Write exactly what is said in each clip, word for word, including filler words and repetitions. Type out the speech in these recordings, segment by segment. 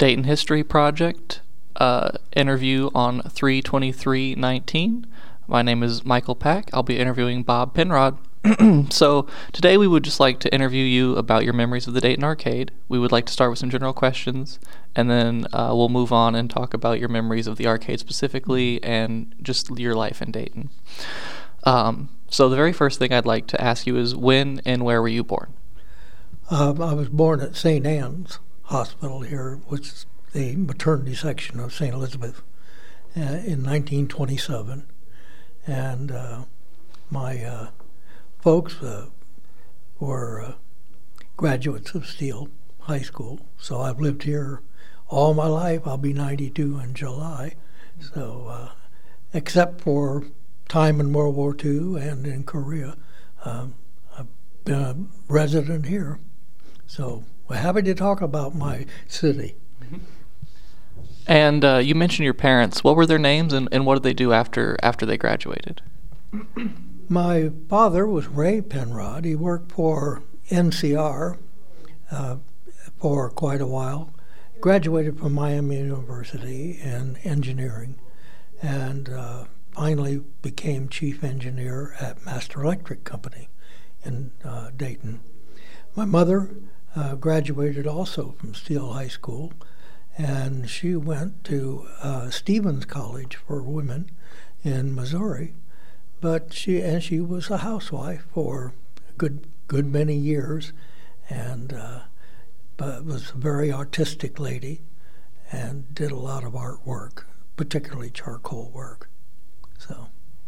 Dayton History Project uh, interview on three twenty-three nineteen. My name is Michael Pack. I'll be interviewing Bob Penrod. So today we would just like to interview you about your memories of the Dayton Arcade. We would like to start with some general questions, and then uh, we'll move on and talk about your memories of the arcade specifically and just your life in Dayton. Um, so the very first thing I'd like to ask you is, when and where were you born? Um, I was born at Saint Anne's Hospital here, which is the maternity section of Saint Elizabeth, uh, in nineteen twenty-seven. And uh, my uh, folks uh, were uh, graduates of Steele High School, so I've lived here all my life. I'll be ninety-two in July. So uh, except for time in World War Two and in Korea, um, I've been a resident here. So we're happy to talk about my city. And uh, you mentioned your parents. What were their names, and, and what did they do after after they graduated? My father was Ray Penrod. He worked for N C R uh, for quite a while. Graduated from Miami University in engineering, and uh, finally became chief engineer at Master Electric Company in uh, Dayton. My mother uh, graduated also from Steele High School, and she went to uh, Stevens College for Women in Missouri. But she and she was a housewife for a good good many years, and uh, but was a very artistic lady, and did a lot of artwork, particularly charcoal work. So.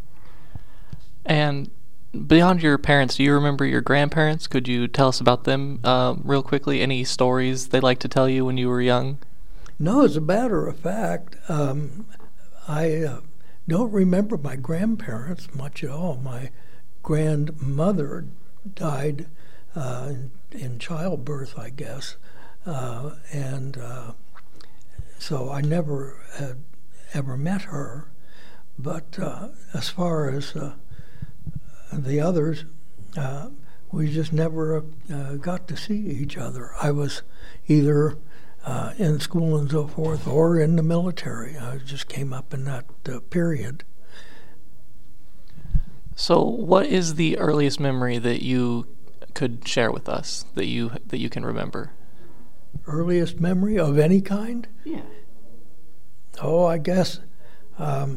And beyond your parents, do you remember your grandparents? Could you tell us about them uh, real quickly? Any stories they like to tell you when you were young? No, as a matter of fact, um, I uh, don't remember my grandparents much at all. My grandmother died uh, in, in childbirth, I guess, uh, and uh, so I never had ever met her. But uh, as far as uh, the others, uh, we just never uh, got to see each other. I was either Uh, in school and so forth, or in the military. I just came up in that uh, period. So, what is the earliest memory that you could share with us that you that you can remember? Earliest memory of any kind? Yeah. Oh, I guess, um,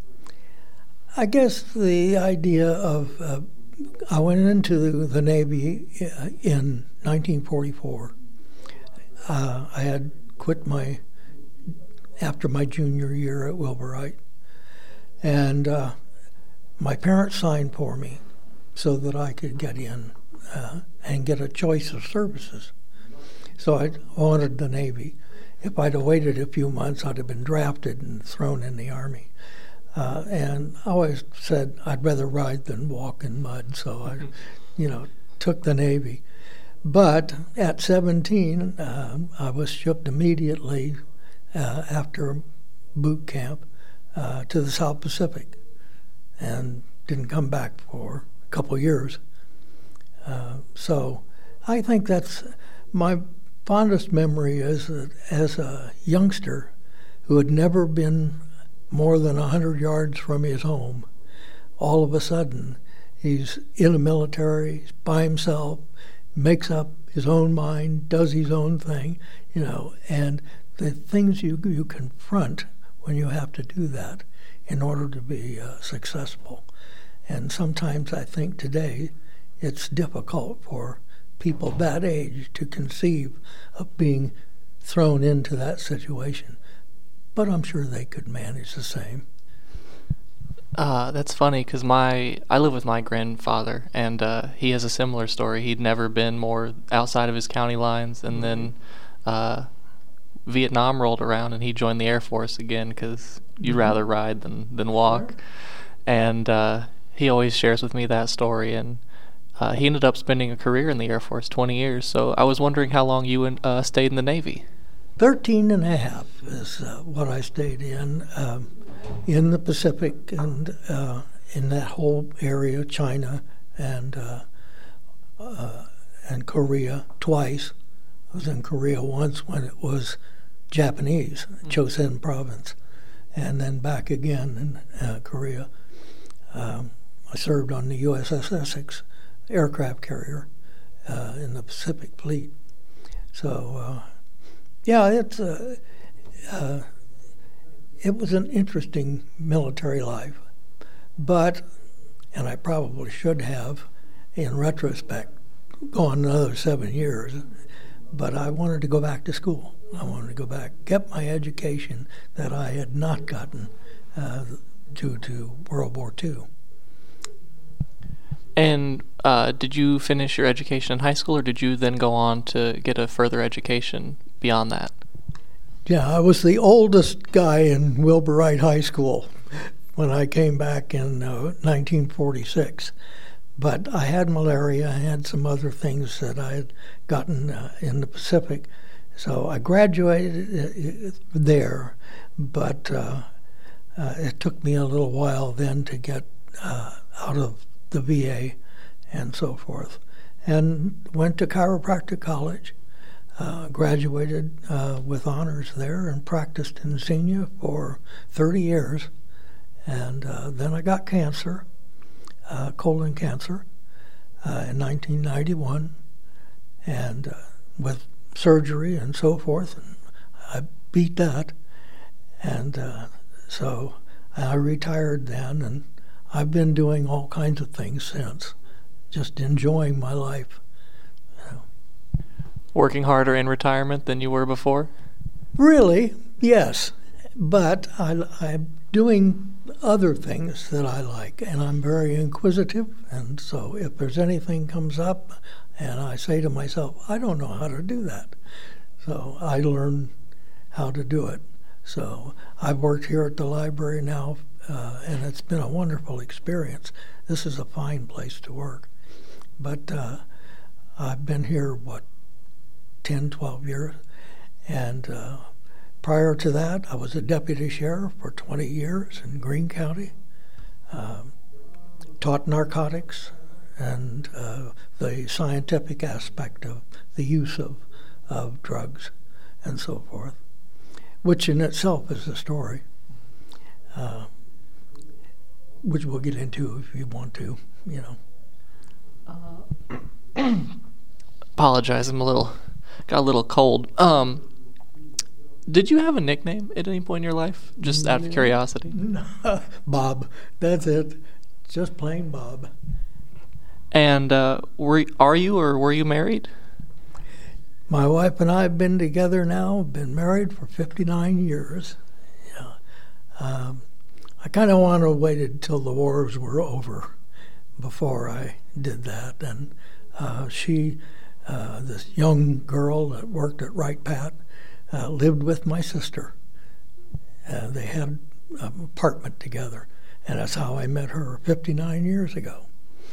I guess the idea of uh, I went into the, the Navy in nineteen forty-four. Uh, I had quit my, after my junior year at Wilburite, and uh, my parents signed for me so that I could get in uh, and get a choice of services. So I wanted the Navy. If I'd have waited a few months, I'd have been drafted and thrown in the Army. Uh, and I always said I'd rather ride than walk in mud, so I, you know, took the Navy. But at seventeen, uh, I was shipped immediately uh, after boot camp uh, to the South Pacific, and didn't come back for a couple years. Uh, so I think that's my fondest memory is that as a youngster who had never been more than one hundred yards from his home, all of a sudden he's in the military, he's by himself, makes up his own mind, does his own thing, you know, and the things you you confront when you have to do that in order to be uh, successful. And sometimes I think today it's difficult for people that age to conceive of being thrown into that situation. But I'm sure they could manage the same. Uh, that's funny because my I live with my grandfather, and uh, he has a similar story. He'd never been more outside of his county lines, and then uh, Vietnam rolled around, and he joined the Air Force again because you'd Mm-hmm. rather ride than than walk. Sure. And uh, he always shares with me that story, and uh, he ended up spending a career in the Air Force, twenty years. So I was wondering how long you uh, stayed in the Navy. Thirteen and a half is uh, what I stayed in. Um, in the Pacific and uh, in that whole area, China and uh, uh, and Korea twice. I was in Korea once when it was Japanese, Chosin province, and then back again in uh, Korea. Um, I served on the U S S Essex aircraft carrier uh, in the Pacific Fleet. So, uh, yeah, it's uh, uh, it was an interesting military life. But, and I probably should have, in retrospect, gone another seven years, but I wanted to go back to school. I wanted to go back, get my education that I had not gotten uh, due to World War Two. And uh, did you finish your education in high school, or did you then go on to get a further education beyond that? Yeah, I was the oldest guy in Wilbur Wright High School when I came back in uh, nineteen forty-six. But I had malaria. I had some other things that I had gotten uh, in the Pacific. So I graduated there, but uh, uh, it took me a little while then to get uh, out of the V A and so forth. And went to chiropractic college, uh, graduated uh, with honors there, and practiced in Xenia for thirty years. And uh, then I got cancer, uh, colon cancer, uh, in nineteen ninety-one, and uh, with surgery and so forth, and I beat that. And uh, so I retired then, and I've been doing all kinds of things since, just enjoying my life. You know. Working harder in retirement than you were before? Really, yes. But I, I'm doing other things that I like, and I'm very inquisitive, and so if there's anything comes up, and I say to myself, I don't know how to do that. So I learn how to do it. So I've worked here at the library now, uh, and it's been a wonderful experience. This is a fine place to work. But uh, I've been here, what, ten, twelve years, and uh, prior to that, I was a deputy sheriff for twenty years in Greene County, um, taught narcotics and uh, the scientific aspect of the use of, of drugs and so forth, which in itself is a story, uh, which we'll get into if you want to, you know. Uh, apologize, I'm a little, got a little cold. Um, did you have a nickname at any point in your life, just out of curiosity? No. Bob, that's it, just plain Bob. And uh, were are you or were you married? My wife and I have been together now, been married for fifty-nine years. Yeah. Um, I kind of wanted to wait until the wars were over before I did that. And uh, she, uh, this young girl that worked at Wright Pat, uh, lived with my sister. Uh, they had an apartment together, and that's how I met her fifty-nine years ago.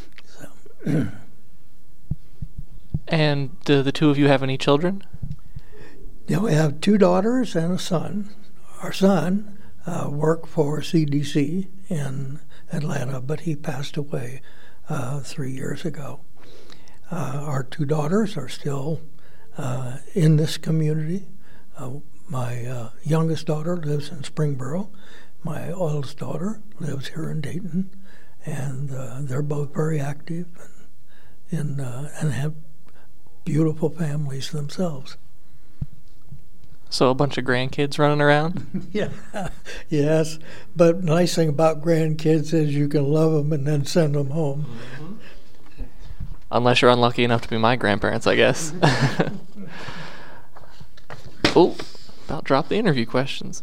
And do the two of you have any children? Yeah, we have two daughters and a son. Our son uh, worked for C D C in Atlanta, but he passed away uh, three years ago. Uh, our two daughters are still uh, in this community. Uh, my uh, youngest daughter lives in Springboro. My oldest daughter lives here in Dayton. And uh, they're both very active and, in, uh, and have beautiful families themselves. So a bunch of grandkids running around? Yeah, yes. But the nice thing about grandkids is you can love them and then send them home. Mm-hmm. Unless you're unlucky enough to be my grandparents, I guess. Oh, about dropped the interview questions.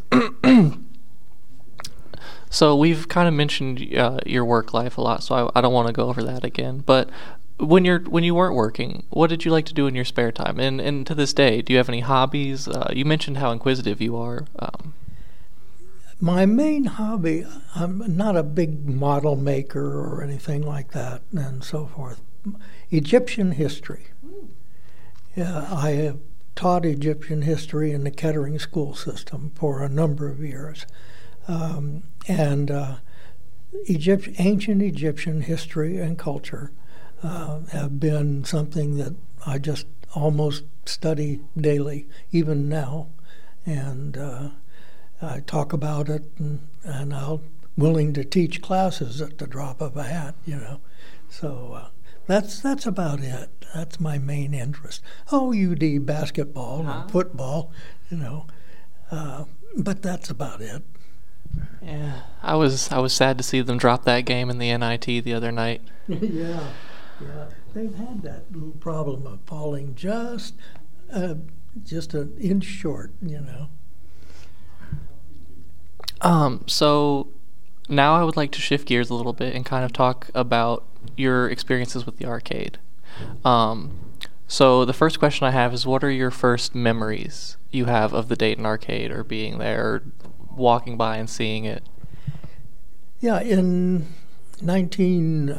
So we've kind of mentioned uh, your work life a lot, so I, I don't want to go over that again. But when you're when you weren't working, what did you like to do in your spare time? And and to this day, do you have any hobbies? Uh, you mentioned how inquisitive you are. Um, My main hobby, I'm not a big model maker or anything like that, and so forth. Egyptian history. Yeah, I have taught Egyptian history in the Kettering school system for a number of years. Um, and uh, Egypt, ancient Egyptian history and culture uh, have been something that I just almost study daily, even now. and uh, I talk about it, and, and I'm willing to teach classes at the drop of a hat, you know. So uh, that's that's about it. That's my main interest. Oh, U D basketball uh-huh. and football, you know, uh, but that's about it. Yeah, I was I was sad to see them drop that game in the N I T the other night. yeah, yeah, they've had that little problem of falling just uh, just an inch short, you know. Um, so now I would like to shift gears a little bit and kind of talk about your experiences with the arcade. Um, so the first question I have is, what are your first memories you have of the Dayton Arcade, or being there, or walking by and seeing it? Yeah, in nineteen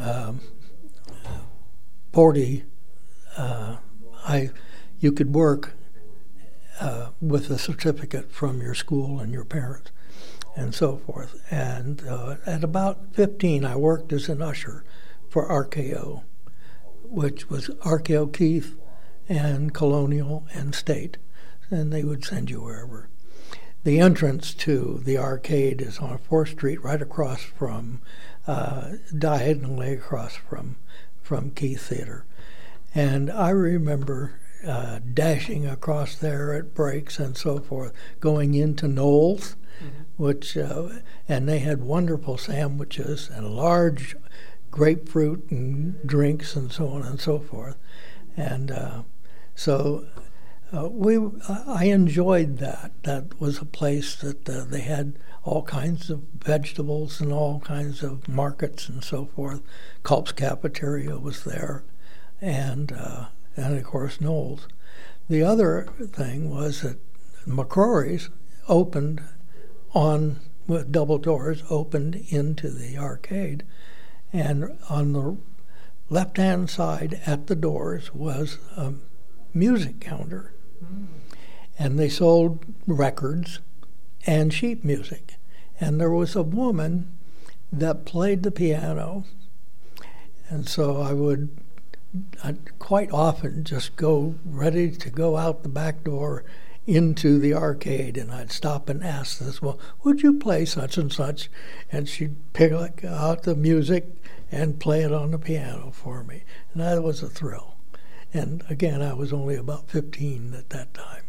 forty, uh, I you could work uh, with a certificate from your school and your parents, and so forth. And uh, at about fifteen, I worked as an usher for R K O, which was R K O Keith and Colonial and State, and they would send you wherever. The entrance to the arcade is on fourth Street, right across from, uh, diagonally across from, from Keith Theater. And I remember uh, dashing across there at breaks and so forth, going into Knowles, mm-hmm. which, uh, and they had wonderful sandwiches and large grapefruit and drinks and so on and so forth. And uh, so uh, we, I enjoyed that. That was a place that uh, they had all kinds of vegetables and all kinds of markets and so forth. Culp's Cafeteria was there, and uh, and of course Knowles. The other thing was that McCrory's opened on, with double doors, opened into the arcade. And on the left-hand side at the doors was a music counter. Mm. And they sold records and sheet music. And there was a woman that played the piano. And so I would I'd quite often just go ready to go out the back door into the arcade, and I'd stop and ask this, well, would you play such and such? And she'd pick out the music and play it on the piano for me. And that was a thrill. And again, I was only about fifteen at that time.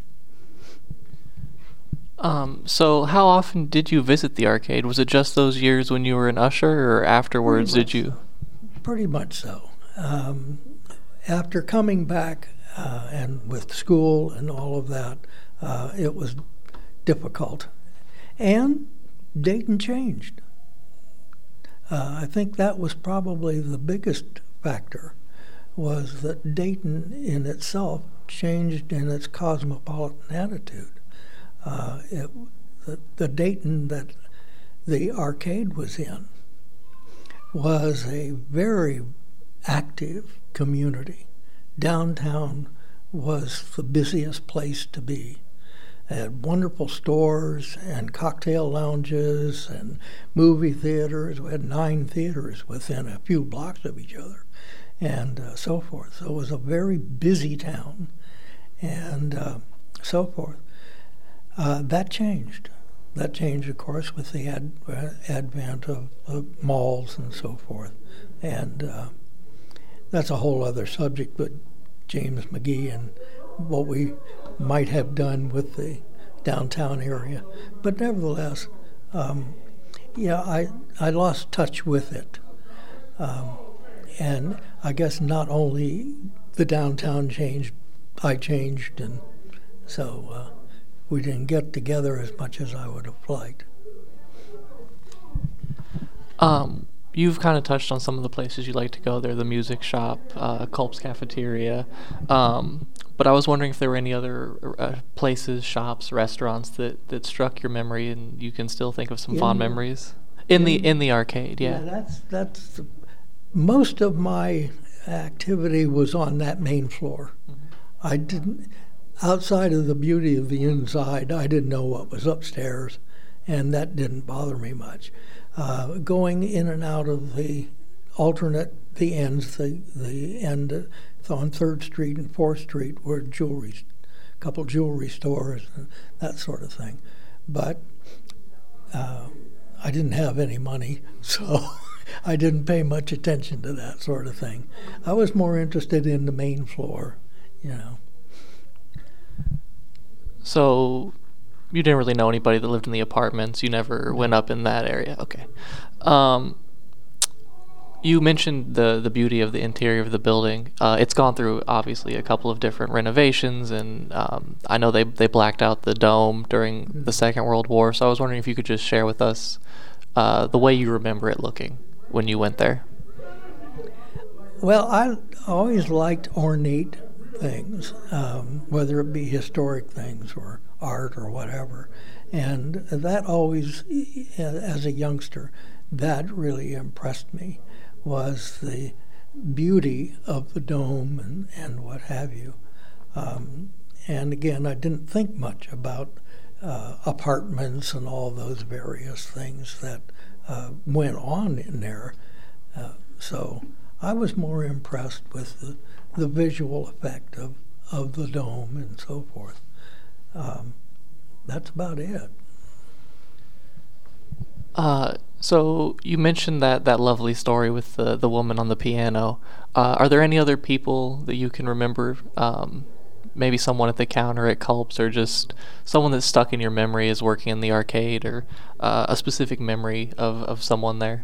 Um, so how often did you visit the arcade? Was it just those years when you were an usher, or afterwards did you? Pretty much so. Um, after coming back uh, and with school and all of that, uh, it was difficult. And Dayton changed. Uh, I think that was probably the biggest factor, was that Dayton in itself changed in its cosmopolitan attitude. Uh, it, the, the Dayton that the arcade was in was a very active community. Downtown was the busiest place to be. It had wonderful stores and cocktail lounges and movie theaters. We had nine theaters within a few blocks of each other, and uh, so forth. So it was a very busy town, and uh, so forth. Uh, that changed. That changed, of course, with the ad, uh, advent of, of malls and so forth. And uh, that's a whole other subject, but James McGee and what we might have done with the downtown area. But nevertheless, um, yeah, I, I lost touch with it. Um, and I guess not only the downtown changed, I changed, and so uh, we didn't get together as much as I would have liked. Um, you've kind of touched on some of the places you like to go there, the music shop, uh, Culp's Cafeteria. Um, but I was wondering if there were any other uh, places, shops, restaurants that, that struck your memory and you can still think of some in fond memories? In, in the in the arcade, yeah. Yeah, that's, that's the, most of my activity was on that main floor. Mm-hmm. I didn't... Outside of the beauty of the inside, I didn't know what was upstairs, and that didn't bother me much. Uh, going in and out of the alternate, the ends, the, the end on third Street and fourth Street where jewelry couple jewelry stores, and that sort of thing. But uh, I didn't have any money, so I didn't pay much attention to that sort of thing. I was more interested in the main floor, you know. So you didn't really know anybody that lived in the apartments. You never went up in that area. Okay. Um, you mentioned the the beauty of the interior of the building. Uh, it's gone through obviously a couple of different renovations, and um, I know they they blacked out the dome during the Second World War. So I was wondering if you could just share with us uh, the way you remember it looking when you went there. Well, I always liked ornate things, um, whether it be historic things or art or whatever. And that always, as a youngster, that really impressed me, was the beauty of the dome and, and what have you. Um, and again, I didn't think much about uh, apartments and all those various things that uh, went on in there. Uh, so I was more impressed with the, the visual effect of, of the dome and so forth. Um, that's about it. Uh, so you mentioned that, that lovely story with the, the woman on the piano. Uh, are there any other people that you can remember, um, maybe someone at the counter at Culp's, or just someone that's stuck in your memory as working in the arcade, or uh, a specific memory of, of someone there?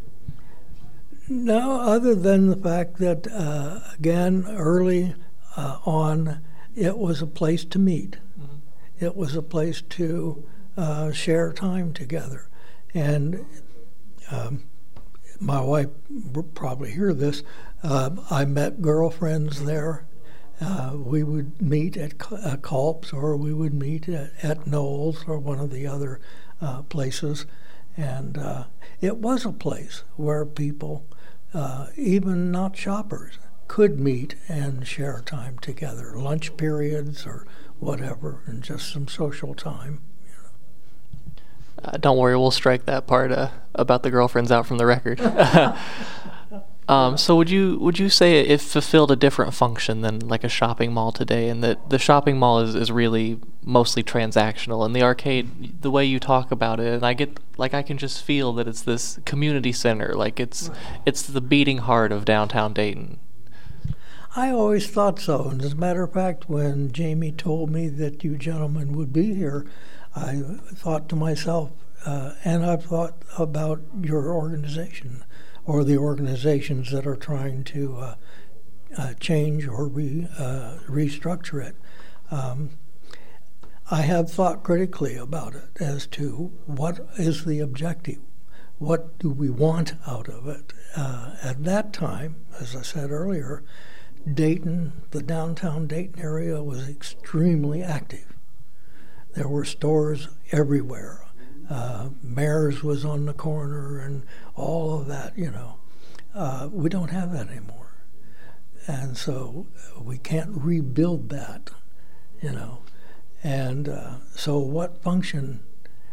No, other than the fact that, uh, again, early uh, on, it was a place to meet. Mm-hmm. It was a place to uh, share time together. And um, my wife would probably hear this. Uh, I met girlfriends there. Uh, we would meet at uh, Culp's, or we would meet at, at Knowles or one of the other uh, places. And uh, it was a place where people, uh, even not shoppers, could meet and share time together, lunch periods or whatever, and just some social time. Uh, don't worry, we'll strike that part uh, about the girlfriends out from the record. um, so would you would you say it fulfilled a different function than like a shopping mall today, and that the shopping mall is, is really mostly transactional, and the arcade, the way you talk about it, and I get like I can just feel that it's this community center, like it's right. It's the beating heart of downtown Dayton. I always thought so, and as a matter of fact, when Jamie told me that you gentlemen would be here, I thought to myself, uh, and I've thought about your organization or the organizations that are trying to uh, uh, change or re, uh, restructure it. Um, I have thought critically about it as to what is the objective. What do we want out of it? Uh, at that time, as I said earlier, Dayton, the downtown Dayton area was extremely active. There were stores everywhere. Uh, Mayor's was on the corner and all of that, you know. Uh, we don't have that anymore. And so we can't rebuild that, you know. And uh, so what function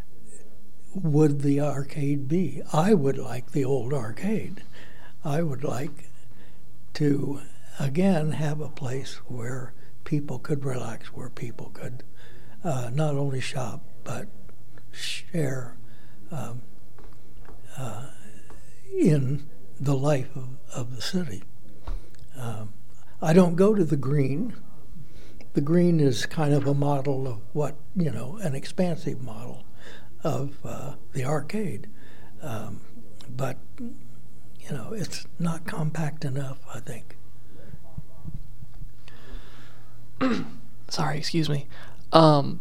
would the arcade be? I would like the old arcade. I would like to, again, have a place where people could relax, where people could Uh, not only shop, but share um, uh, in the life of, of the city. Um, I don't go to the Green. The Green is kind of a model of what, you know, an expansive model of uh, the arcade. Um, but, you know, it's not compact enough, I think. Sorry, excuse me. Um,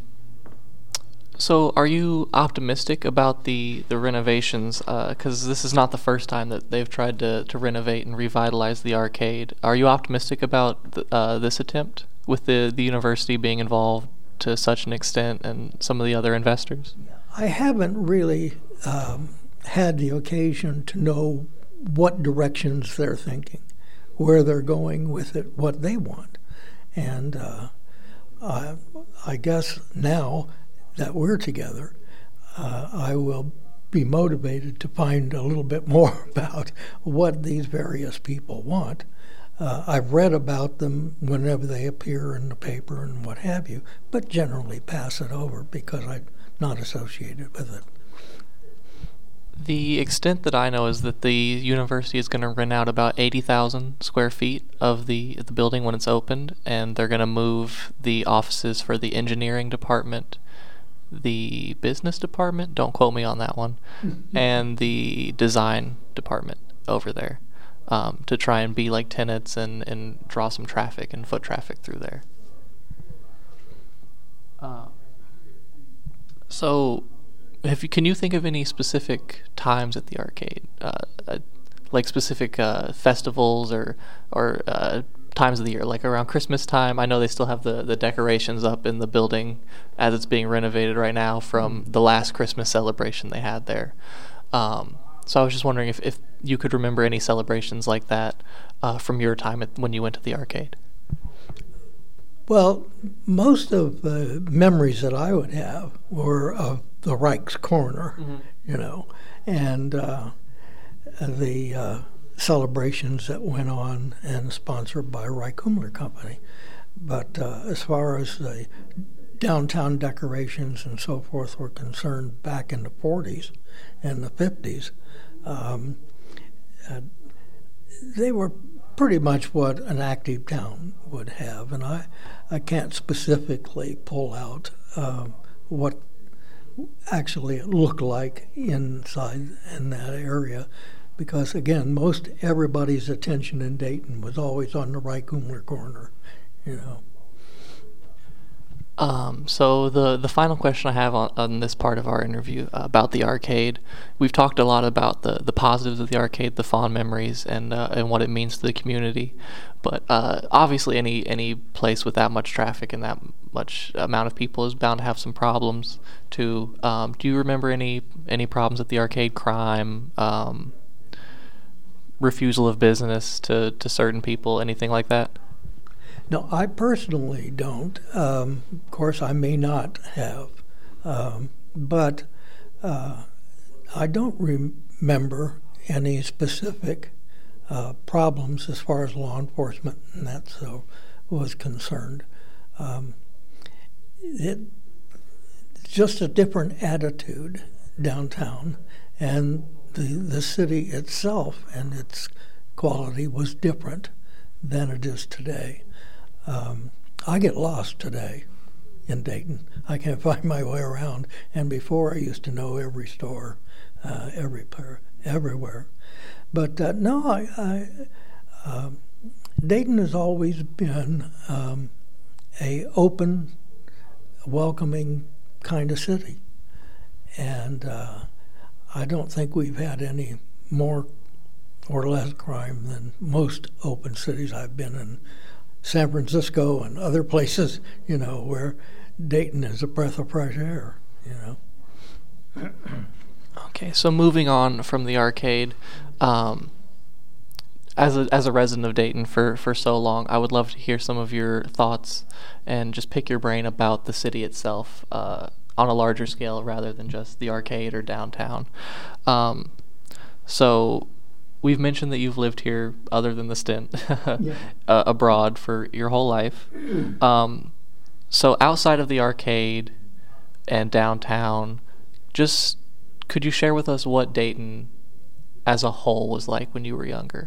so are you optimistic about the, the renovations? Because uh, this is not the first time that they've tried to, to renovate and revitalize the arcade. Are you optimistic about th- uh, this attempt with the, the university being involved to such an extent and some of the other investors? I haven't really um, had the occasion to know what directions they're thinking, where they're going with it, what they want. And uh, Uh, I guess now that we're together, uh, I will be motivated to find a little bit more about what these various people want. Uh, I've read about them whenever they appear in the paper and what have you, but generally pass it over because I'm not associated with it. The extent that I know is that the university is going to rent out about eighty thousand square feet of the the building when it's opened, and they're going to move the offices for the engineering department, the business department, don't quote me on that one, and the design department over there um, to try and be like tenants and, and draw some traffic and foot traffic through there. Uh, so... Have you, can you think of any specific times at the arcade, uh, uh, like specific uh, festivals or or uh, times of the year, like around Christmas time? I know they still have the, the decorations up in the building as it's being renovated right now from the last Christmas celebration they had there. Um, so I was just wondering if, if you could remember any celebrations like that uh, from your time at, when you went to the arcade. Well, most of the memories that I would have were of the Reich's Corner, mm-hmm. you know, and uh, the uh, celebrations that went on and sponsored by Reich Hummler Company. But uh, as far as the downtown decorations and so forth were concerned back in the forties and the fifties, um, uh, they were pretty much what an active town would have. And I, I can't specifically pull out uh, what actually it looked like inside in that area, because again, most everybody's attention in Dayton was always on the Reich Hummler Corner, you know. Um, so the the final question I have on, on this part of our interview uh, about the arcade, we've talked a lot about the, the positives of the arcade, the fond memories, and uh, and what it means to the community. But uh, obviously, any any place with that much traffic and that much amount of people is bound to have some problems too. Um, do you remember any any problems at the arcade? Crime, um, refusal of business to, to certain people, anything like that? No, I personally don't. Um, of course, I may not have. Um, but uh, I don't remember any specific uh, problems as far as law enforcement and that so was concerned. Um, it just a different attitude downtown, and the the city itself and its quality was different than it is today. Um, I get lost today in Dayton. I can't find my way around. And before, I used to know every store, uh, every everywhere. But uh, no, I, I um, Dayton has always been um, a open, welcoming kind of city, and uh, I don't think we've had any more or less crime than most open cities I've been in. San Francisco and other places, you know, where Dayton is a breath of fresh air, you know. Okay, so moving on from the arcade, um, as a as a resident of Dayton for, for so long, I would love to hear some of your thoughts and just pick your brain about the city itself uh, on a larger scale rather than just the arcade or downtown. Um, so... We've mentioned that you've lived here, other than the stint, yeah. uh, abroad for your whole life. Um, so outside of the arcade and downtown, just could you share with us what Dayton as a whole was like when you were younger?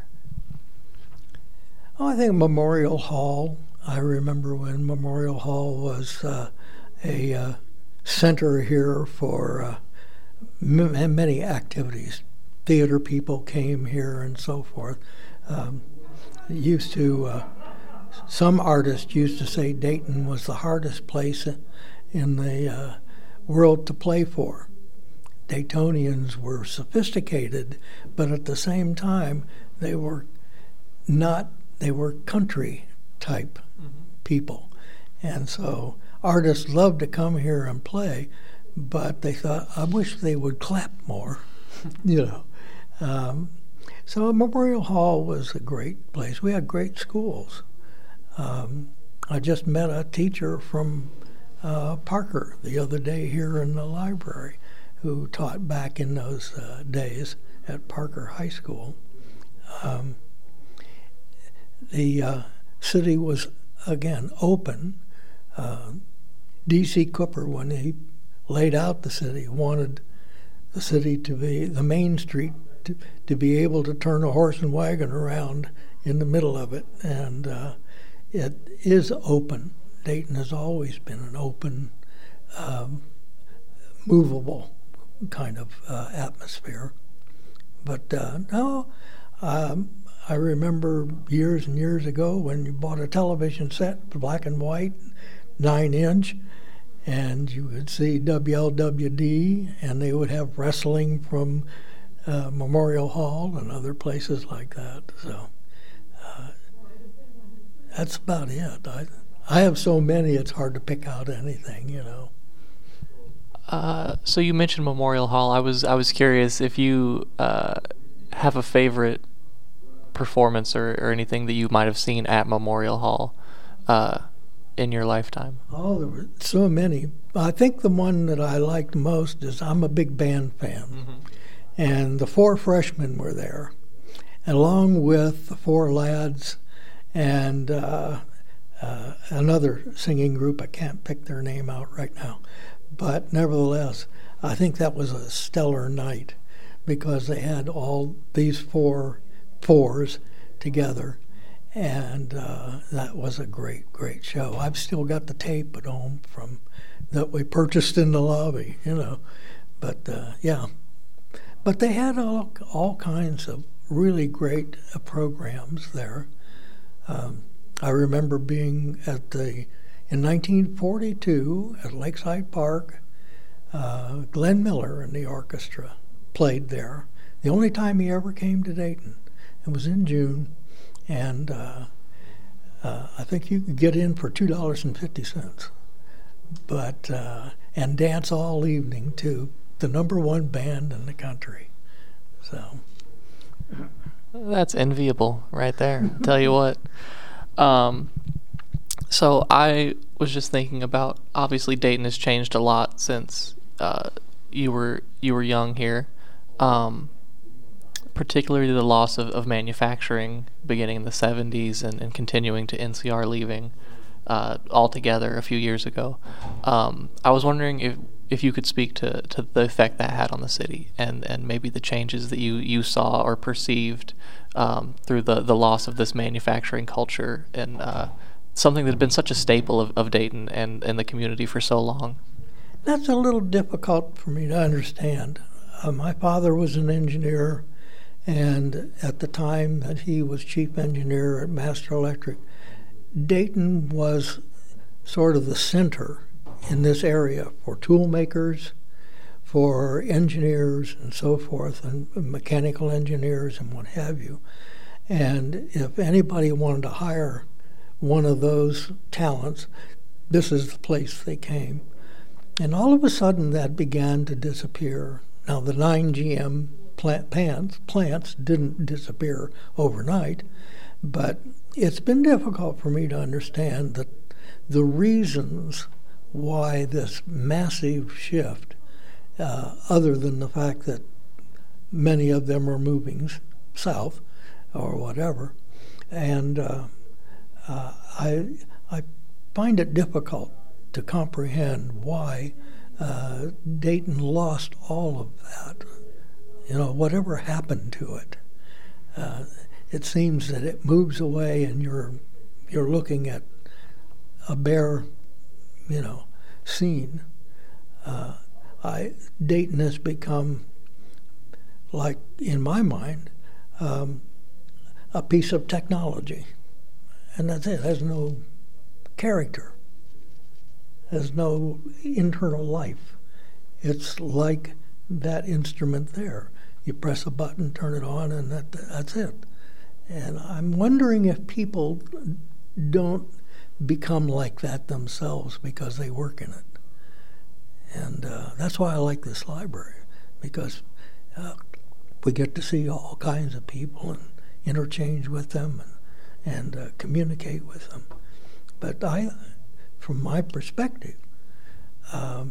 Oh, I think Memorial Hall. I remember when Memorial Hall was uh, a uh, center here for uh, m- many activities. Theater people came here and so forth. Um, used to, uh, some artists used to say Dayton was the hardest place in the uh, world to play for. Daytonians were sophisticated, but at the same time, they were not, they were country type mm-hmm. people. And so artists loved to come here and play, but they thought, I wish they would clap more, you know. Um, so Memorial Hall was a great place. We had great schools. Um, I just met a teacher from uh, Parker the other day here in the library who taught back in those uh, days at Parker High School. Um, the uh, city was, again, open. Uh, D C Cooper, when he laid out the city, wanted the city to be, the main street, to, to be able to turn a horse and wagon around in the middle of it. And uh, it is open. Dayton has always been an open, um, movable kind of uh, atmosphere. But uh, no, um, I remember years and years ago when you bought a television set, black and white, nine inch, and you would see W L W D, and they would have wrestling from uh, Memorial Hall and other places like that. So uh, that's about it. I, I have so many, it's hard to pick out anything, you know. Uh, so you mentioned Memorial Hall. I was I was curious if you uh, have a favorite performance or, or anything that you might have seen at Memorial Hall uh, in your lifetime. Oh, there were so many. I think the one that I liked most is I'm a big band fan. Mm-hmm. And the Four Freshmen were there, along with the Four Lads and uh, uh, another singing group. I can't pick their name out right now. But nevertheless, I think that was a stellar night because they had all these four fours together, and uh, that was a great, great show. I've still got the tape at home from that we purchased in the lobby, you know. But uh, yeah, but they had all all kinds of really great uh, programs there. Um, I remember being at the in nineteen forty-two at Lakeside Park. Uh, Glenn Miller and the orchestra played there. The only time he ever came to Dayton. It was in June, and uh, uh, I think you could get in for two dollars and fifty cents, but uh, and dance all evening to the number one band in the country. So that's enviable, right there. Tell you what. Um, so I was just thinking about, obviously Dayton has changed a lot since uh, you were you were young here. Um, particularly the loss of, of manufacturing beginning in the seventies and, and continuing to N C R leaving uh, altogether a few years ago. Um, I was wondering if, if you could speak to, to the effect that had on the city and, and maybe the changes that you, you saw or perceived um, through the, the loss of this manufacturing culture and uh, something that had been such a staple of, of Dayton and, and the community for so long. That's a little difficult for me to understand. Uh, my father was an engineer, and at the time that he was chief engineer at Master Electric, Dayton was sort of the center in this area for tool makers, for engineers and so forth, and mechanical engineers and what have you. And if anybody wanted to hire one of those talents, this is the place they came. And all of a sudden that began to disappear. Now the nine G M Plant, plants, plants didn't disappear overnight, but it's been difficult for me to understand that the reasons why this massive shift, uh, other than the fact that many of them are moving south or whatever, and uh, uh, I I find it difficult to comprehend why uh, Dayton lost all of that. You know, whatever happened to it, uh, it seems that it moves away, and you're you're looking at a bare, you know, scene. Uh, I Dayton has become, like in my mind, um, a piece of technology, and that's it. It has no character. Has no internal life. It's like that instrument there. You press a button, turn it on, and that, that's it. And I'm wondering if people don't become like that themselves because they work in it. And uh, that's why I like this library, because uh, we get to see all kinds of people and interchange with them and, and uh, communicate with them. But I, from my perspective, um,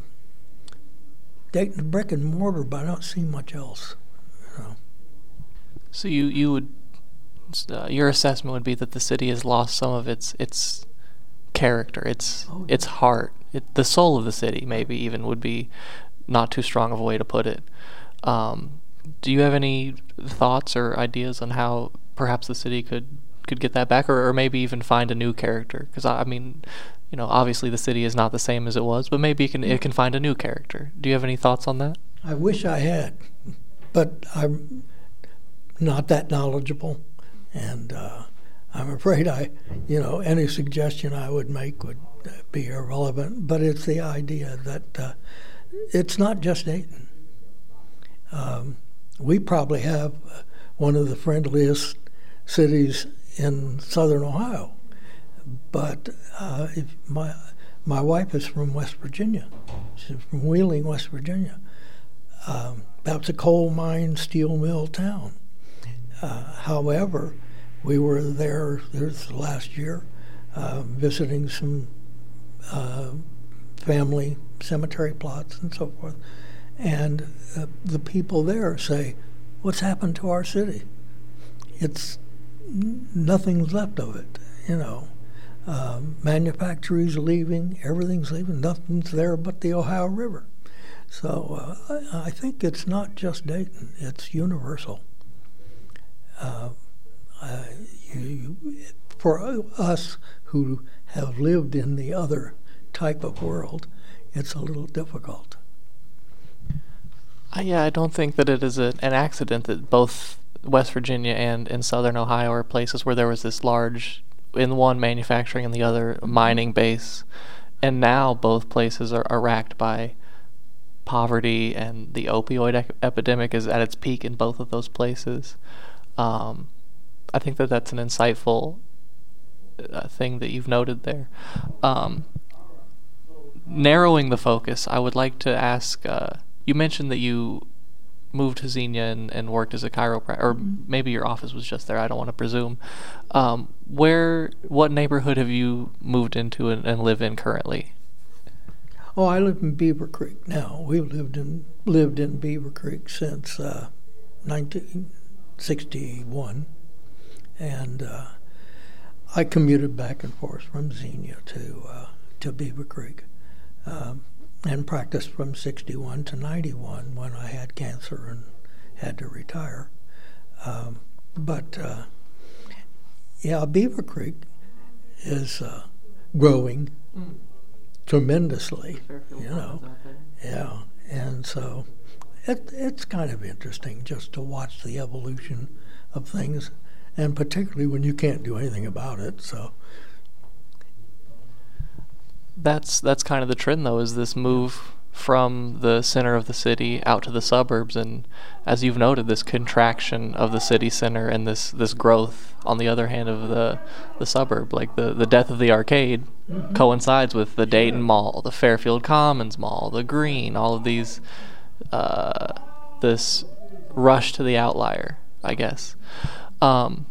Dayton brick and mortar, but I don't see much else. You know. So you, you would uh, your assessment would be that the city has lost some of its its character, its Oh, yeah. its heart, it, the soul of the city, maybe even would be not too strong of a way to put it. Um, do you have any thoughts or ideas on how perhaps the city could could get that back, or, or maybe even find a new character? Because I, I mean, you know, obviously the city is not the same as it was, but maybe it can it can find a new character. Do you have any thoughts on that? I wish I had, but I'm not that knowledgeable, and uh, I'm afraid I, you know, any suggestion I would make would uh, be irrelevant. But it's the idea that uh, it's not just Dayton. Um, we probably have uh, one of the friendliest cities in southern Ohio, but uh, if my my wife is from West Virginia. She's from Wheeling, West Virginia. Um, that's a coal mine, steel mill town. Uh, however, we were there this last year uh, visiting some uh, family cemetery plots and so forth, and uh, the people there say, "What's happened to our city? It's nothing's left of it, you know. Um, manufacturers leaving, everything's leaving, nothing's there but the Ohio River." So uh, I, I think it's not just Dayton, it's universal. Uh, uh, you, for us who have lived in the other type of world, it's a little difficult. Uh, yeah, I don't think that it is a, an accident that both West Virginia and in southern Ohio are places where there was this large, in one manufacturing and the other mining base, and now both places are, are racked by poverty, and the opioid ec- epidemic is at its peak in both of those places. Um, I think that that's an insightful uh, thing that you've noted there. Um, narrowing the focus, I would like to ask, uh, you mentioned that you moved to Xenia and, and worked as a chiropractor, or maybe your office was just there, I don't want to presume. Um, where, what neighborhood have you moved into and, and live in currently? Oh, I live in Beaver Creek now. We've lived in lived in Beaver Creek since uh, nineteen sixty-one, and uh, I commuted back and forth from Xenia to uh, to Beaver Creek, um, and practiced from sixty-one to ninety-one when I had cancer and had to retire. Um, but uh, yeah, Beaver Creek is uh, growing mm. tremendously, you know. Yeah, and so it, it's kind of interesting just to watch the evolution of things, and particularly when you can't do anything about it. So that's that's kind of the trend, though, is this move from the center of the city out to the suburbs, and as you've noted, this contraction of the city center and this, this growth on the other hand of the the suburb. Like the, the death of the arcade mm-hmm. coincides with the Dayton Mall, the Fairfield Commons Mall, the Green, all of these, uh, this rush to the outlier, I guess. Um,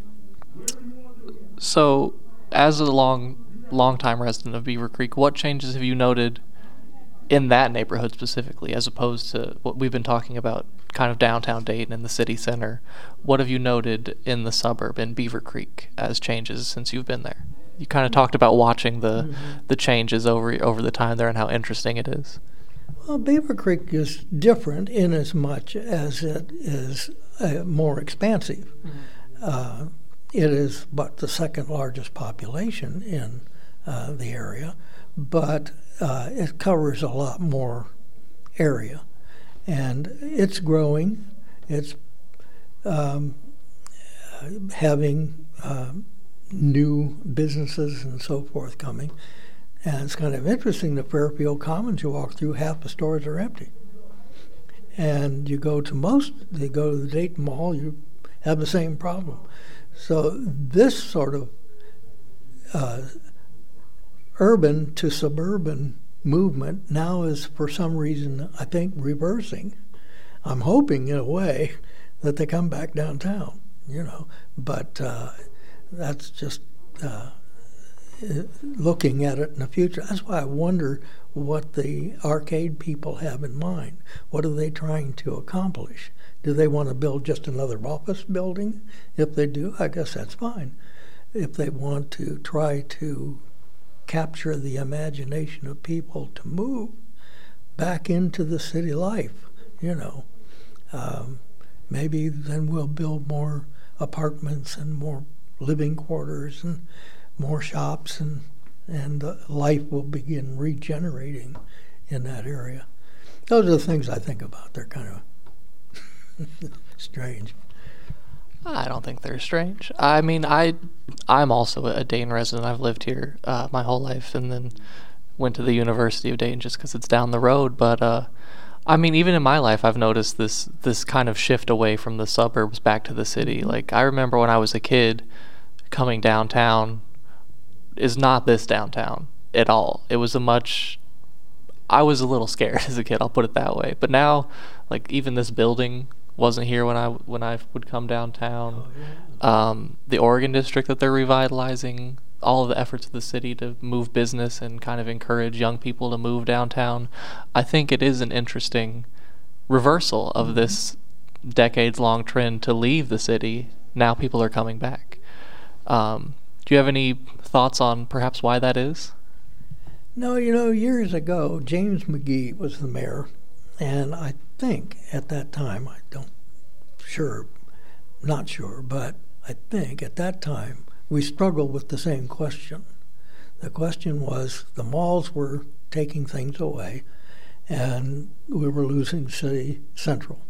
so as a long long-time resident of Beaver Creek, what changes have you noted in that neighborhood specifically, as opposed to what we've been talking about, kind of downtown Dayton and the city center? What have you noted in the suburb, in Beaver Creek, as changes since you've been there? You kind of talked about watching the mm-hmm. the changes over over the time there and how interesting it is. Well, Beaver Creek is different in as much as it is uh, more expansive. Mm-hmm. Uh, it is but the second largest population in uh, the area, but Uh, it covers a lot more area, and it's growing. It's um, having uh, new businesses and so forth coming, and it's kind of interesting. The Fairfield Commons, you walk through, half the stores are empty, and you go to most. They go to the Dayton Mall, you have the same problem. So this sort of uh, urban to suburban movement now is, for some reason, I think, reversing. I'm hoping, in a way, that they come back downtown, you know. But uh, that's just, uh, uh, looking at it in the future. That's why I wonder what the arcade people have in mind. What are they trying to accomplish? Do they want to build just another office building? If they do, I guess that's fine. If they want to try to capture the imagination of people to move back into the city life, you know, um, maybe then we'll build more apartments and more living quarters and more shops, and and uh, life will begin regenerating in that area. Those are the things I think about. They're kind of strange. I don't think they're strange. I mean, I, I'm also a Dayton resident. I've lived here uh, my whole life, and then went to the University of Dayton just because it's down the road. But uh, I mean, even in my life, I've noticed this this kind of shift away from the suburbs back to the city. Like, I remember when I was a kid, coming downtown is not this downtown at all. It was a much, I was a little scared as a kid, I'll put it that way. But now, like, even this building wasn't here when I when I would come downtown. Oh, yeah. Um, the Oregon district that they're revitalizing, all of the efforts of the city to move business and kind of encourage young people to move downtown. I think it is an interesting reversal of mm-hmm. this decades-long trend to leave the city. Now people are coming back. Um, do you have any thoughts on perhaps why that is? No, you know, years ago, James McGee was the mayor, and I think at that time, I don't, sure, not sure, but I think at that time, we struggled with the same question. The question was, the malls were taking things away, and we were losing City Central.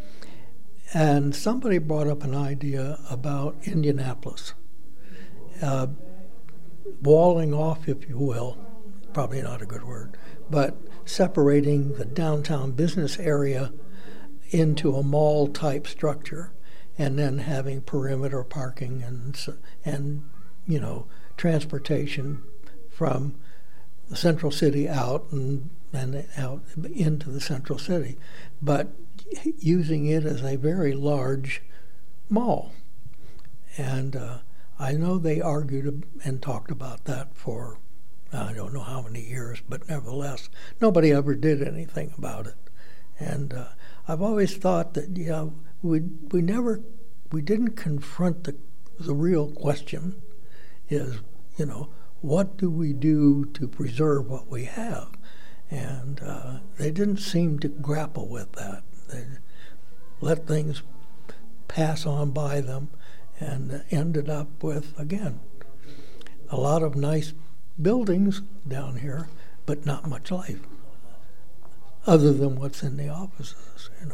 And somebody brought up an idea about Indianapolis, uh, walling off, if you will, probably not a good word, but separating the downtown business area into a mall-type structure, and then having perimeter parking and, and you know, transportation from the central city out and, and out into the central city, but using it as a very large mall. And uh, I know they argued and talked about that for I don't know how many years, but nevertheless, nobody ever did anything about it. And uh, I've always thought that, you know, we we never, we didn't confront the the real question is, you know, what do we do to preserve what we have? And uh, they didn't seem to grapple with that. They let things pass on by them and ended up with, again, a lot of nice buildings down here, but not much life, other than what's in the offices, you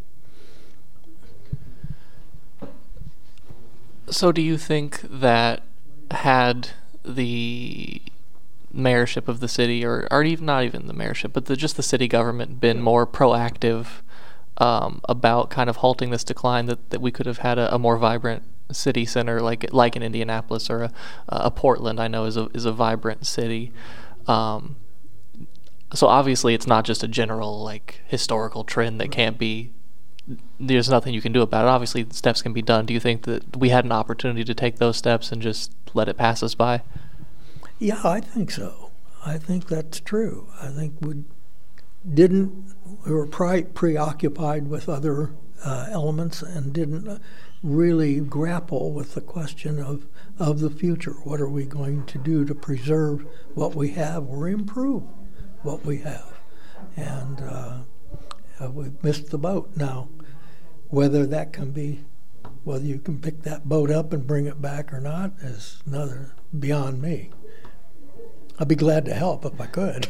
know. So do you think that had the mayorship of the city, or, or even not even the mayorship, but the, just the city government been more proactive um, about kind of halting this decline, that, that we could have had a, a more vibrant city center like like in Indianapolis, or a, a Portland, I know is a is a vibrant city. Um, so obviously it's not just a general like historical trend that can't be, there's nothing you can do about it. Obviously steps can be done. Do you think that we had an opportunity to take those steps and just let it pass us by? Yeah, I think so. I think that's true. I think we didn't, we were pre- preoccupied with other uh, elements and didn't uh, really grapple with the question of, of the future. What are we going to do to preserve what we have or improve what we have? And uh, uh, we've missed the boat now. Whether that can be, whether you can pick that boat up and bring it back or not is another beyond me. I'd be glad to help if I could.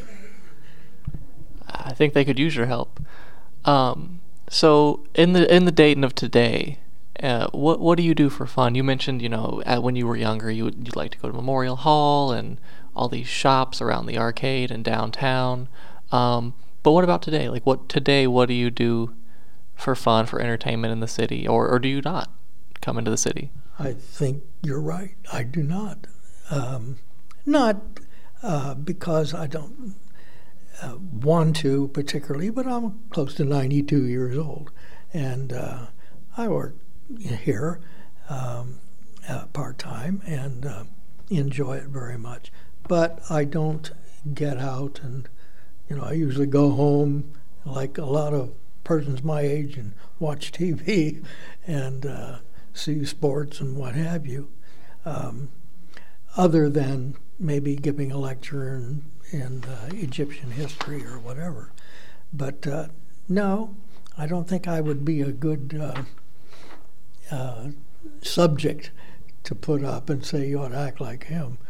I think they could use your help. Um, so in the in the Dayton of today, Uh, what what do you do for fun? You mentioned, you know, at, when you were younger, you would you'd like to go to Memorial Hall and all these shops around the arcade and downtown. Um, but what about today? Like, what today? What do you do for fun, for entertainment in the city, or or do you not come into the city? I think you're right. I do not. Um, not uh, because I don't uh, want to particularly, but I'm close to ninety-two years old, and uh, I work here um, uh, part-time, and uh, enjoy it very much. But I don't get out and, you know, I usually go home like a lot of persons my age and watch T V and uh, see sports and what have you, um, other than maybe giving a lecture in, in uh, Egyptian history or whatever. But uh, no, I don't think I would be a good uh, uh, subject to put up and say you ought to act like him.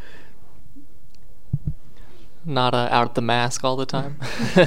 Not uh, out at the mask all the time.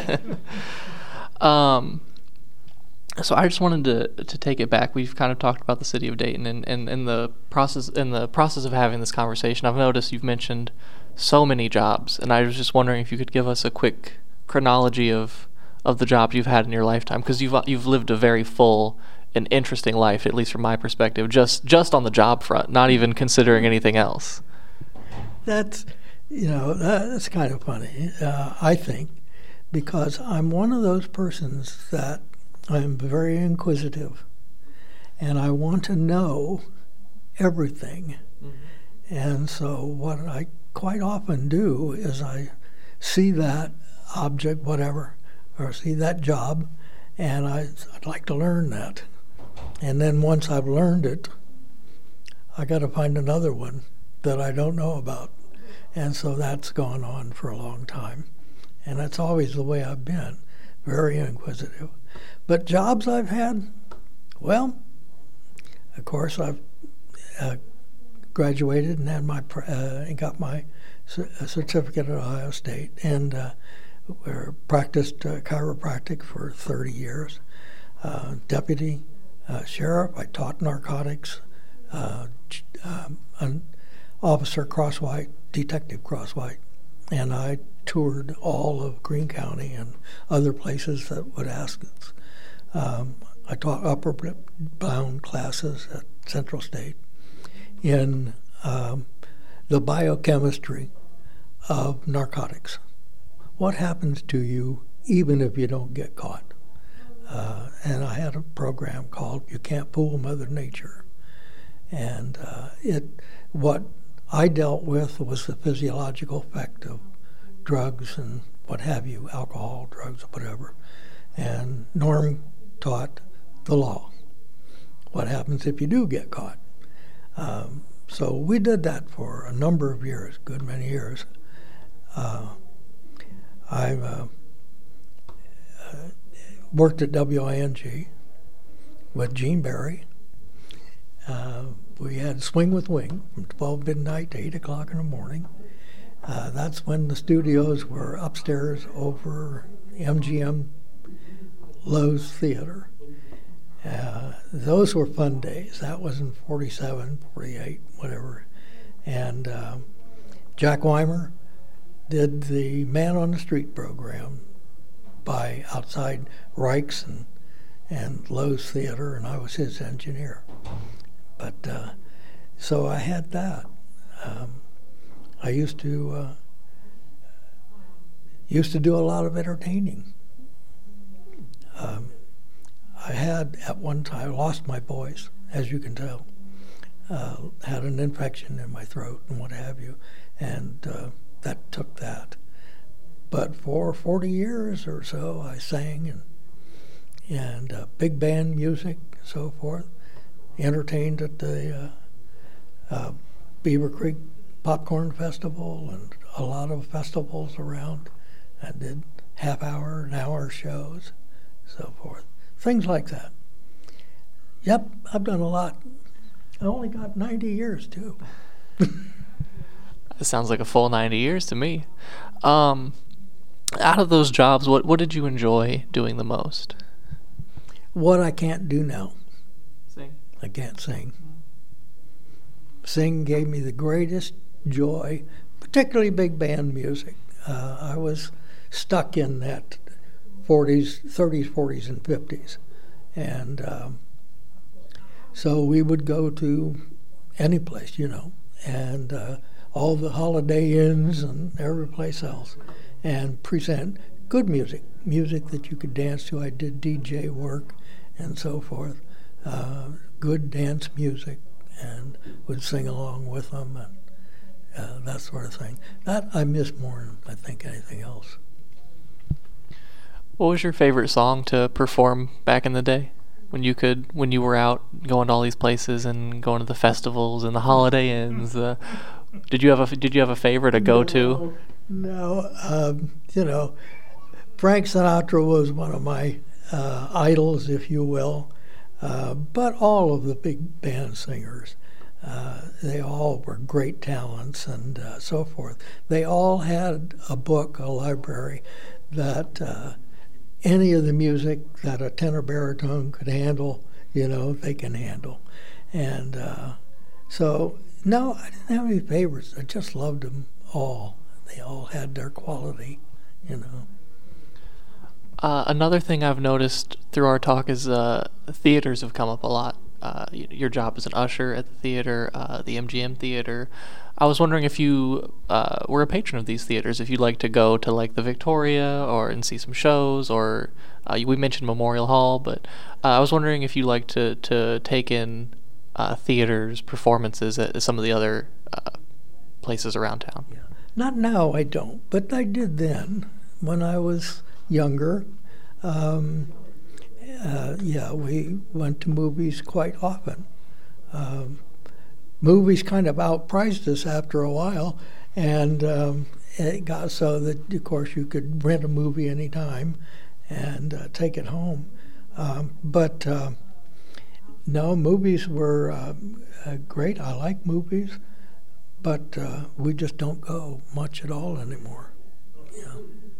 um, so I just wanted to to take it back. We've kind of talked about the city of Dayton, and, and in the process in the process of having this conversation, I've noticed you've mentioned so many jobs, and I was just wondering if you could give us a quick chronology of of the jobs you've had in your lifetime, because you've you've lived a very full and interesting life, at least from my perspective, just just on the job front, not even considering anything else. That's, you know, that's kind of funny, uh, I think, because I'm one of those persons that I'm very inquisitive, and I want to know everything. Mm-hmm. And so what I quite often do is I see that object, whatever, or see that job, and I, I'd like to learn that. And then once I've learned it, I got to find another one that I don't know about. And so that's gone on for a long time. And that's always the way I've been, very inquisitive. But jobs I've had, well, of course, I've uh, graduated and had my uh, and got my c- certificate at Ohio State, and uh, practiced uh, chiropractic for thirty years. Uh, deputy uh, sheriff, I taught narcotics. Uh, um, an officer Crosswhite, Detective Crosswhite, and I toured all of Greene County and other places that would ask us. Um, I taught upper bound classes at Central State in um, the biochemistry of narcotics. What happens to you even if you don't get caught? Uh, and I had a program called You Can't Fool Mother Nature. And uh, it, what I dealt with was the physiological effect of drugs and what have you, alcohol, drugs, whatever. And Norm taught the law. What happens if you do get caught? Um, so we did that for a number of years, good many years. Uh, I've uh, uh, worked at W I N G with Gene Barry. Uh, we had Swing with Wing from twelve midnight to eight o'clock in the morning. Uh, that's when the studios were upstairs over M G M Lowe's Theater. Uh, those were fun days. That was in forty-seven, forty-eight, whatever. And uh, Jack Weimer did the Man on the Street program by outside Reich's and, and Lowe's Theater, and I was his engineer. But uh, so I had that. Um, I used to uh, used to do a lot of entertaining. Um, I had at one time lost my voice, as you can tell. Uh, had an infection in my throat and what have you, and uh, that took that. But for forty years or so, I sang and and uh, big band music and so forth. Entertained at the uh, uh, Beaver Creek Popcorn Festival and a lot of festivals around. I did half-hour and hour shows, so forth. Things like that. Yep, I've done a lot. I only got ninety years, too. It sounds like a full ninety years to me. Um, out of those jobs, what, what did you enjoy doing the most? What I can't do now. Sing. I can't sing. Sing gave me the greatest joy, particularly big band music. Uh, I was stuck in that forties, thirties, forties, and fifties. And um, so we would go to any place, you know, and uh, all the Holiday Inns and every place else, and present good music, music that you could dance to. I did D J work and so forth, uh, good dance music, and would sing along with them. And, uh, that sort of thing. That I miss more than I think anything else. What was your favorite song to perform back in the day? When you could, when you were out going to all these places and going to the festivals and the Holiday Inns, uh, did you have a did you have a favorite, a go-to? No, no um, you know, Frank Sinatra was one of my uh, idols, if you will. Uh, but all of the big band singers, uh, they all were great talents and uh, so forth. They all had a book, a library that. Uh, Any of the music that a tenor baritone could handle, you know, they can handle. And uh, so, no, I didn't have any favorites. I just loved them all. They all had their quality, you know. Uh, another thing I've noticed through our talk is uh, theaters have come up a lot. Uh, y- your job as an usher at the theater, uh, the M G M Theater. I was wondering if you uh, were a patron of these theaters, if you'd like to go to like the Victoria or and see some shows, or uh, we mentioned Memorial Hall, but uh, I was wondering if you like to to take in uh, theaters performances at some of the other uh, places around town. Yeah. Not now, I don't, but I did then when I was younger. Um, uh, yeah, we went to movies quite often. Um, movies kind of outpriced us after a while, and um, it got so that, of course, you could rent a movie anytime and uh, take it home. Um, but uh, no, movies were uh, uh, great. I like movies, but uh, we just don't go much at all anymore. Yeah.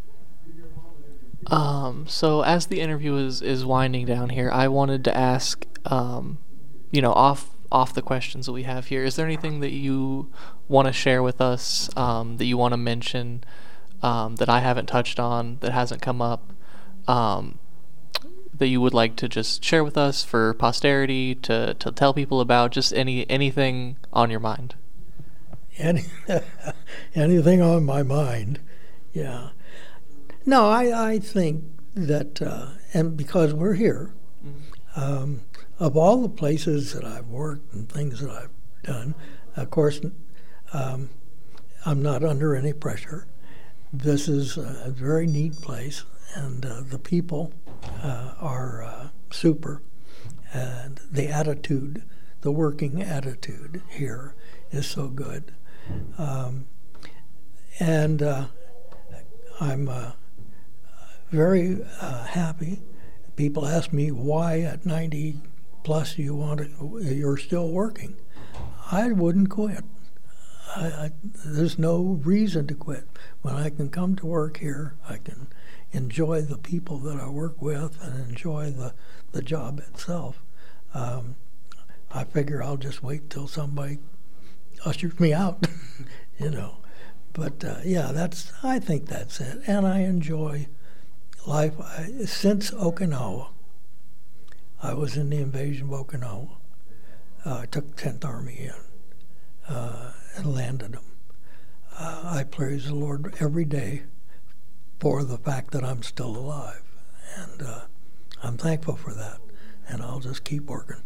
Um, so as the interview is, is winding down here, I wanted to ask, um, you know, off off the questions that we have here, is there anything that you want to share with us, um, that you want to mention, um, that I haven't touched on, that hasn't come up, um, that you would like to just share with us for posterity, to, to tell people about, just any anything on your mind? Any, anything on my mind, yeah. No, I, I think that, uh, and because we're here, mm-hmm. um, of all the places that I've worked and things that I've done, of course, um, I'm not under any pressure. This is a very neat place, and uh, the people uh, are uh, super, and the attitude, the working attitude here is so good. Um, and uh, I'm uh, very uh, happy. People ask me why at ninety plus you want to, you're still working. I wouldn't quit. I, I, there's no reason to quit. When I can come to work here, I can enjoy the people that I work with and enjoy the, the job itself. Um, I figure I'll just wait till somebody ushers me out, you know. But uh, yeah, that's. I think that's it. And I enjoy life. I, since Okinawa, I was in the invasion of Okinawa. Uh, I took the tenth Army in uh, and landed them. Uh, I praise the Lord every day for the fact that I'm still alive. And uh, I'm thankful for that. And I'll just keep working.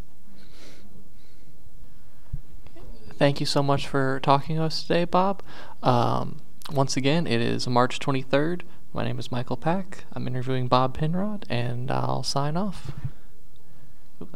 Thank you so much for talking to us today, Bob. Um, once again, it is March twenty-third. My name is Michael Pack. I'm interviewing Bob Penrod, and I'll sign off.